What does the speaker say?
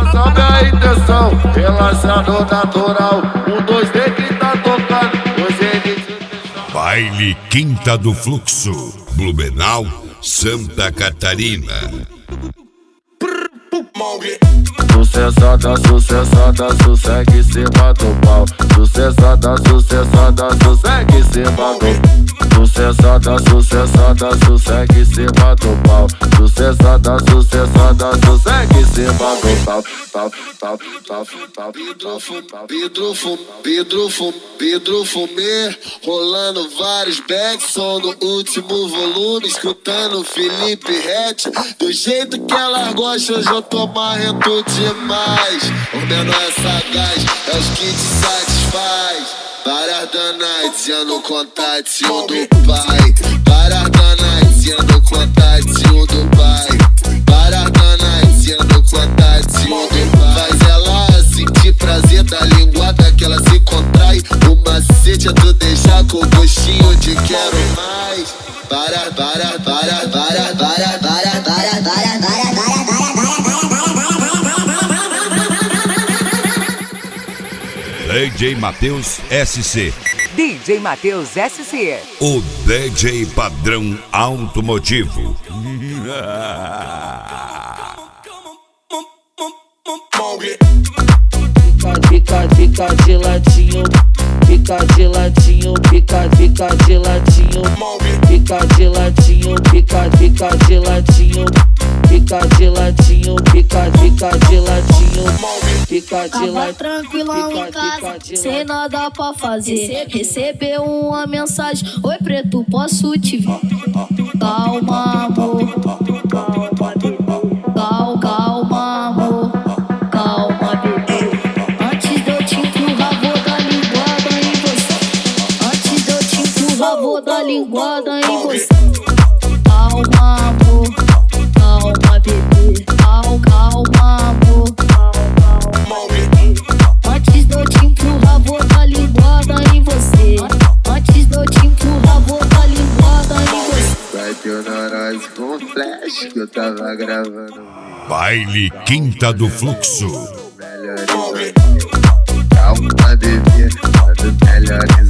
sabe a intenção, relaxando natural. 1, 2, 3 que tá tocando, hoje ele... Baile Quinta do Fluxo, Blumenau, Santa Catarina. Sucessada, sucessada, sossegue em cima do pau. Sucessada, sucessada, sossegue em cima do... Sucessada, sucessada, sossegue em cima do pau. Sucessada, sucessada, sossegue em cima do pau. Pedro Fumê, rolando vários backs, som no último volume, escutando Felipe Rett. Do jeito que ela gosta, hoje eu tô marrento demais. O menor é sagaz, é os que te satisfaz. Várias danaites, no contatinho do pai. Várias danaites, no contatinho do pai. Várias danaites, no contatinho do pai. Faz ela sentir prazer da linguada que ela se contrai. O macete é tu deixar com gostinho de quero mais. Várias, várias, várias, várias, várias, várias, várias, várias, várias, DJ Matheus SC. DJ Matheus SC. O DJ padrão automotivo. Fica de ladinho, fica de ladinho, fica de ladinho, fica de ladinho, fica de ladinho, fica de ladinho, fica de ladinho, fica de ladinho. Tranquilão em casa, sem nada pra fazer. Recebeu uma mensagem: oi preto, posso te ver? Calma amor, calma amor, calma bebê. Antes de eu te empurrar, vou dar linguada em você. Antes de eu te empurrar, vou dar linguada em você. Calma amor, calma bebê. Calma amor, calma bebê. Antes de eu te empurrar, vou dar linguada em você. Antes de eu te empurrar, vou dar linguada em você. Vai ter nós com flash que eu tava gravando. Baile Quinta do Fluxo. Calma bebê, quando melhor